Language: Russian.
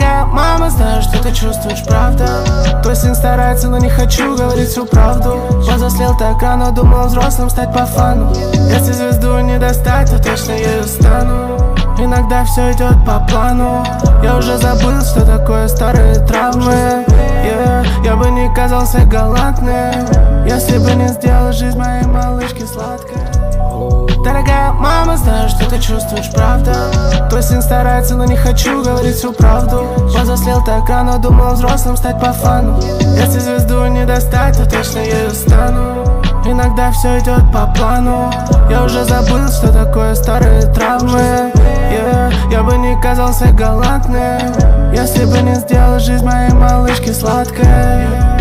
Дорогая мама, знаю, что ты чувствуешь, правда. Твой сын старается, но не хочу говорить всю правду. Возрослел так рано, думал взрослым стать по фану. Если звезду не достать, то точно ею стану. Иногда все идет по плану. Я уже забыл, что такое старые травмы. Я бы не казался галантным, если бы не сделал жизнь моей малышки сладкой. Дорогая мама, знаю, что ты чувствуешь, правда. Твой сын старается, но не хочу говорить всю правду. Возрослел так рано, думал взрослым стать по фану. Если звезду не достать, то точно ею стану. Иногда все идет по плану. Я уже забыл, что такое старые травмы. Я бы не казался галантным, если бы не сделал жизнь моей малышки сладкой.